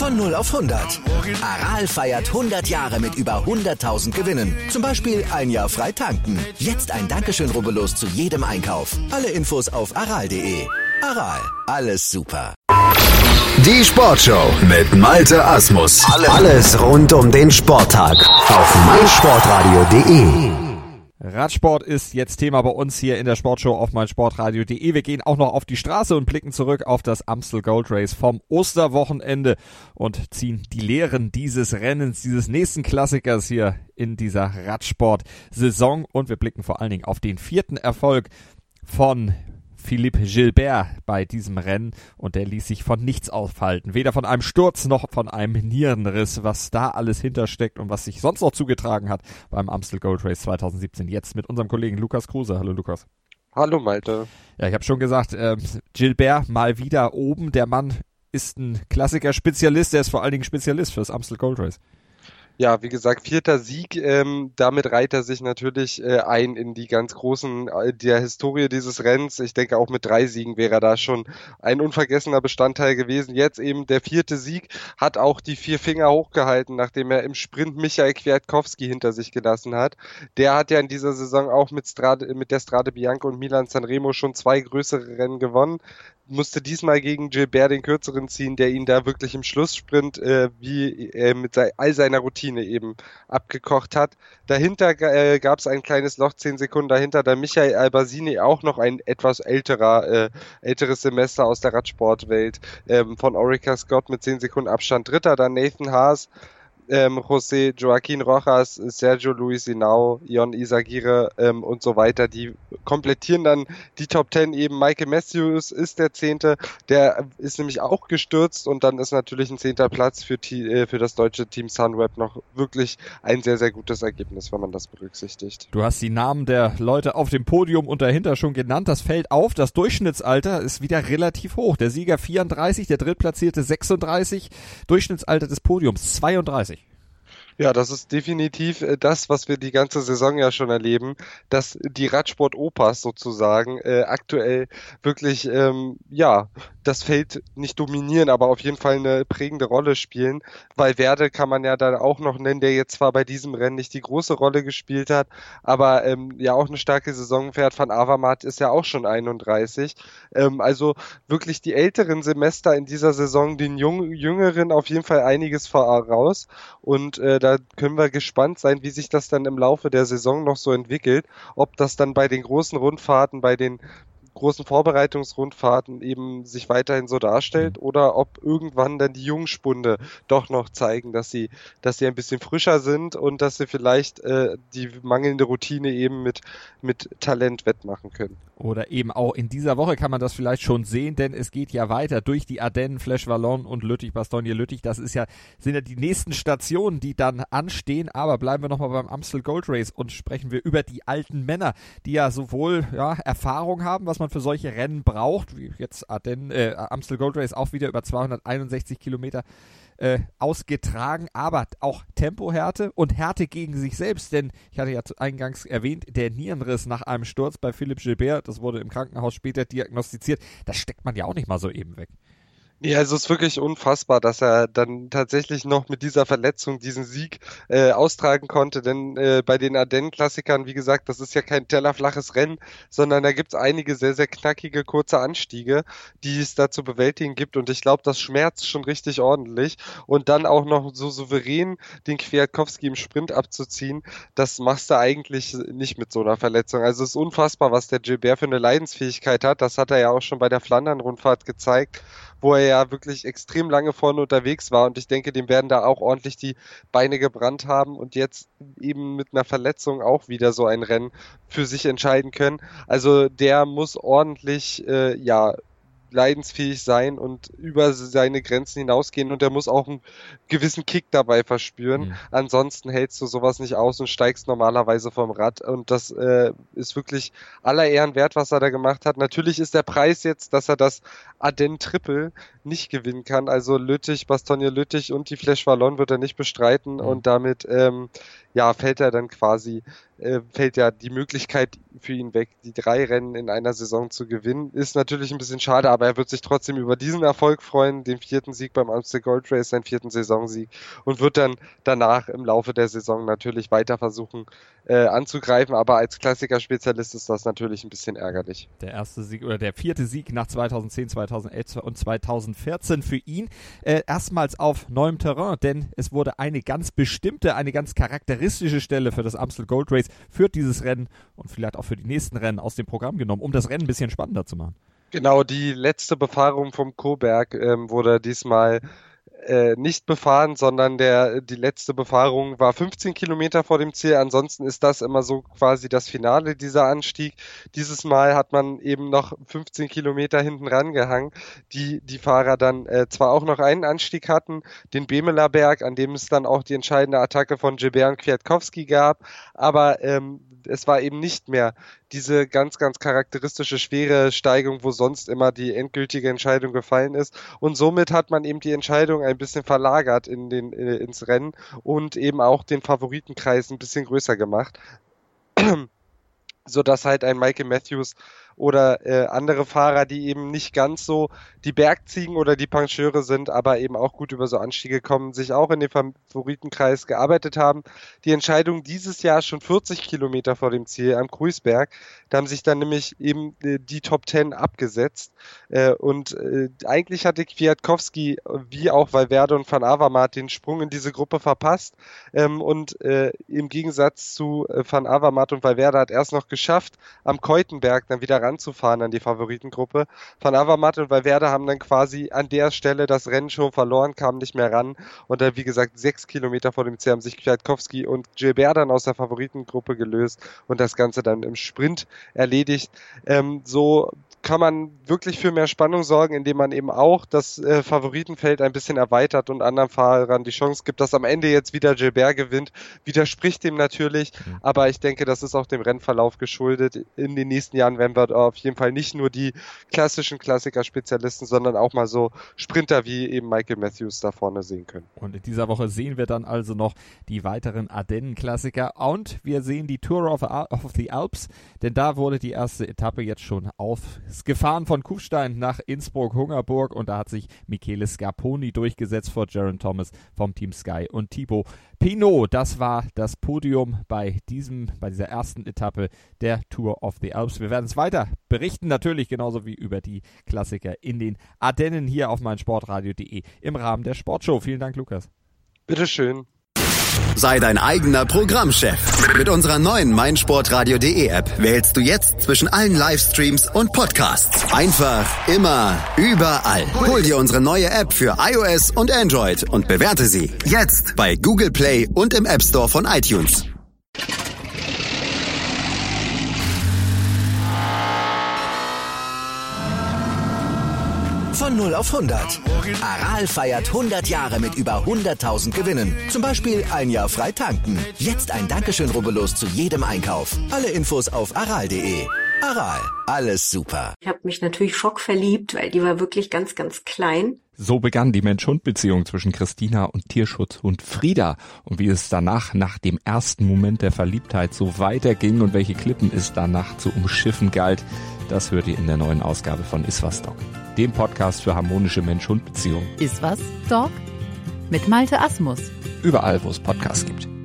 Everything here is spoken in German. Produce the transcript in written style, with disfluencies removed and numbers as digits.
Von 0 auf 100. Aral feiert 100 Jahre mit über 100.000 Gewinnen. Zum Beispiel ein Jahr frei tanken. Jetzt ein Dankeschön, rubbellos zu jedem Einkauf. Alle Infos auf aral.de. Aral, alles super. Die Sportshow mit Malte Asmus. Alles rund um den Sporttag auf meinsportradio.de. Radsport ist jetzt Thema bei uns hier in der Sportshow auf meinsportradio.de. Wir gehen auch noch auf die Straße und blicken zurück auf das Amstel Gold Race vom Osterwochenende und ziehen die Lehren dieses Rennens, dieses nächsten Klassikers hier in dieser Radsport-Saison. Und wir blicken vor allen Dingen auf den 4. Erfolg von Philippe Gilbert bei diesem Rennen, und der ließ sich von nichts aufhalten. Weder von einem Sturz noch von einem Nierenriss, was da alles hintersteckt und was sich sonst noch zugetragen hat beim Amstel Gold Race 2017. Jetzt mit unserem Kollegen Lukas Kruse. Hallo Lukas. Hallo Malte. Ja, ich habe schon gesagt, Gilbert mal wieder oben. Der Mann ist ein Klassiker-Spezialist, der ist vor allen Dingen Spezialist fürs Amstel Gold Race. Ja, wie gesagt, 4. Sieg, damit reiht er sich natürlich ein in die ganz großen der Historie dieses Rennens. Ich denke, auch mit 3 Siegen wäre er da schon ein unvergessener Bestandteil gewesen. Jetzt eben der 4. Sieg, hat auch die 4 Finger hochgehalten, nachdem er im Sprint Michael Kwiatkowski hinter sich gelassen hat. Der hat ja in dieser Saison auch mit der Strade Bianca und Milan Sanremo schon 2 größere Rennen gewonnen. Musste diesmal gegen Gilbert den kürzeren ziehen, der ihn da wirklich im Schlusssprint mit all seiner Routine eben abgekocht hat. Dahinter gab es ein kleines Loch, 10 Sekunden dahinter, da Michael Albasini, auch noch ein etwas älteres Semester aus der Radsportwelt, von Orica Scott mit 10 Sekunden Abstand Dritter, dann Nathan Haas, José Joaquín Rojas, Sergio Luis Henao, Jon Izagirre und so weiter, die komplettieren dann die Top 10 eben. Michael Matthews ist der 10., der ist nämlich auch gestürzt, und dann ist natürlich ein 10. Platz für das deutsche Team Sunweb noch wirklich ein sehr, sehr gutes Ergebnis, wenn man das berücksichtigt. Du hast die Namen der Leute auf dem Podium und dahinter schon genannt. Das fällt auf, das Durchschnittsalter ist wieder relativ hoch. Der Sieger 34, der Drittplatzierte 36, Durchschnittsalter des Podiums 32. Ja, das ist definitiv das, was wir die ganze Saison ja schon erleben, dass die Radsport-Opas sozusagen aktuell wirklich, das Feld nicht dominieren, aber auf jeden Fall eine prägende Rolle spielen. Valverde kann man ja dann auch noch nennen, der jetzt zwar bei diesem Rennen nicht die große Rolle gespielt hat, aber ja auch eine starke Saison fährt. Van Avermaet ist ja auch schon 31. Also wirklich die älteren Semester in dieser Saison, den Jüngeren auf jeden Fall einiges voraus, und da können wir gespannt sein, wie sich das dann im Laufe der Saison noch so entwickelt, ob das dann bei den großen Rundfahrten, bei den großen Vorbereitungsrundfahrten eben sich weiterhin so darstellt, oder ob irgendwann dann die Jungspunde doch noch zeigen, dass sie ein bisschen frischer sind und dass sie vielleicht die mangelnde Routine eben mit Talent wettmachen können. Oder eben auch in dieser Woche kann man das vielleicht schon sehen, denn es geht ja weiter durch die Ardennen, Flèche Wallonne und Lüttich-Bastogne-Lüttich. Das sind ja die nächsten Stationen, die dann anstehen. Aber bleiben wir nochmal beim Amstel Gold Race und sprechen wir über die alten Männer, die ja sowohl Erfahrung haben, was man für solche Rennen braucht, wie jetzt Amstel Gold Race auch wieder über 261 Kilometer ausgetragen, aber auch Tempohärte und Härte gegen sich selbst, denn ich hatte ja eingangs erwähnt, der Nierenriss nach einem Sturz bei Philippe Gilbert, das wurde im Krankenhaus später diagnostiziert, das steckt man ja auch nicht mal so eben weg. Ja, also es ist wirklich unfassbar, dass er dann tatsächlich noch mit dieser Verletzung diesen Sieg austragen konnte, denn bei den Ardennen-Klassikern, wie gesagt, das ist ja kein tellerflaches Rennen, sondern da gibt's einige sehr, sehr knackige, kurze Anstiege, die es da zu bewältigen gibt, und ich glaube, das schmerzt schon richtig ordentlich, und dann auch noch so souverän den Kwiatkowski im Sprint abzuziehen, das machst du eigentlich nicht mit so einer Verletzung. Also es ist unfassbar, was der Gilbert für eine Leidensfähigkeit hat, das hat er ja auch schon bei der Flandern-Rundfahrt gezeigt, wo er ja wirklich extrem lange vorne unterwegs war, und ich denke, dem werden da auch ordentlich die Beine gebrannt haben und jetzt eben mit einer Verletzung auch wieder so ein Rennen für sich entscheiden können. Also der muss ordentlich, leidensfähig sein und über seine Grenzen hinausgehen, und er muss auch einen gewissen Kick dabei verspüren. Mhm. Ansonsten hältst du sowas nicht aus und steigst normalerweise vom Rad, und das ist wirklich aller Ehren wert, was er da gemacht hat. Natürlich ist der Preis jetzt, dass er das Ardennen Triple nicht gewinnen kann, also Lüttich, Bastogne-Lüttich und die Flèche Wallonne wird er nicht bestreiten, und damit fällt er dann quasi fällt ja die Möglichkeit für ihn weg, die 3 Rennen in einer Saison zu gewinnen. Ist natürlich ein bisschen schade, aber er wird sich trotzdem über diesen Erfolg freuen, den 4. Sieg beim Amstel Gold Race, seinen 4. Saisonsieg, und wird dann danach im Laufe der Saison natürlich weiter versuchen anzugreifen, aber als Klassiker-Spezialist ist das natürlich ein bisschen ärgerlich. Der erste Sieg oder der 4. Sieg nach 2010, 2011 und 2014 für ihn. Erstmals auf neuem Terrain, denn es wurde eine ganz bestimmte, eine ganz charakteristische Stelle für das Amstel Gold Race, für dieses Rennen und vielleicht auch für die nächsten Rennen aus dem Programm genommen, um das Rennen ein bisschen spannender zu machen. Genau, die letzte Befahrung vom Koberg wurde diesmal nicht befahren, sondern die letzte Befahrung war 15 Kilometer vor dem Ziel. Ansonsten ist das immer so quasi das Finale dieser Anstieg. Dieses Mal hat man eben noch 15 Kilometer hinten rangehangen, die Fahrer dann zwar auch noch einen Anstieg hatten, den Bemeler Berg, an dem es dann auch die entscheidende Attacke von Gilbert und Kwiatkowski gab, aber es war eben nicht mehr diese ganz, ganz charakteristische schwere Steigung, wo sonst immer die endgültige Entscheidung gefallen ist. Und somit hat man eben die Entscheidung ein bisschen verlagert ins Rennen und eben auch den Favoritenkreis ein bisschen größer gemacht, sodass halt ein Michael Matthews oder andere Fahrer, die eben nicht ganz so die Bergziegen oder die Pancheure sind, aber eben auch gut über so Anstiege kommen, sich auch in den Favoritenkreis gearbeitet haben. Die Entscheidung dieses Jahr schon 40 Kilometer vor dem Ziel am Kruisberg. Da haben sich dann nämlich eben die Top 10 abgesetzt. Und eigentlich hatte Kwiatkowski wie auch Valverde und Van Avermaet den Sprung in diese Gruppe verpasst. Und im Gegensatz zu Van Avermaet und Valverde hat er es noch geschafft, am Keutenberg dann wieder ranzufahren an die Favoritengruppe. Van Avermaet und Valverde haben dann quasi an der Stelle das Rennen schon verloren, kamen nicht mehr ran und dann, wie gesagt, 6 Kilometer vor dem Ziel haben sich Kwiatkowski und Gilbert dann aus der Favoritengruppe gelöst und das Ganze dann im Sprint erledigt. So kann man wirklich für mehr Spannung sorgen, indem man eben auch das Favoritenfeld ein bisschen erweitert und anderen Fahrern die Chance gibt, dass am Ende jetzt wieder Gilbert gewinnt. Widerspricht dem natürlich, aber ich denke, das ist auch dem Rennverlauf geschuldet. In den nächsten Jahren werden wir auf jeden Fall nicht nur die klassischen Klassiker-Spezialisten, sondern auch mal so Sprinter wie eben Michael Matthews da vorne sehen können. Und in dieser Woche sehen wir dann also noch die weiteren Ardennen-Klassiker und wir sehen die Tour of the Alps, denn da wurde die erste Etappe jetzt schon gefahren von Kufstein nach Innsbruck-Hungerburg und da hat sich Michele Scarponi durchgesetzt vor Geraint Thomas vom Team Sky und Thibaut Pinot. Das war das Podium bei dieser ersten Etappe der Tour of the Alps. Wir werden es weiter berichten, natürlich genauso wie über die Klassiker in den Ardennen hier auf meinsportradio.de im Rahmen der Sportshow. Vielen Dank, Lukas. Bitteschön. Sei dein eigener Programmchef. Mit unserer neuen meinsportradio.de App wählst du jetzt zwischen allen Livestreams und Podcasts. Einfach, immer, überall. Hol dir unsere neue App für iOS und Android und bewerte sie jetzt bei Google Play und im App Store von iTunes. Von 0 auf 100. Aral feiert 100 Jahre mit über 100.000 Gewinnen. Zum Beispiel ein Jahr frei tanken. Jetzt ein Dankeschön, rubbellos zu jedem Einkauf. Alle Infos auf aral.de. Aral, alles super. Ich habe mich natürlich schockverliebt, weil die war wirklich ganz, ganz klein. So begann die Mensch-Hund-Beziehung zwischen Christina und Tierschutzhund Frieda. Und wie es danach, nach dem ersten Moment der Verliebtheit, so weiterging und welche Klippen es danach zu umschiffen galt, das hört ihr in der neuen Ausgabe von Iswas Dog, dem Podcast für harmonische Mensch-Hund-Beziehungen. Iswas Dog? Mit Malte Asmus. Überall, wo es Podcasts gibt.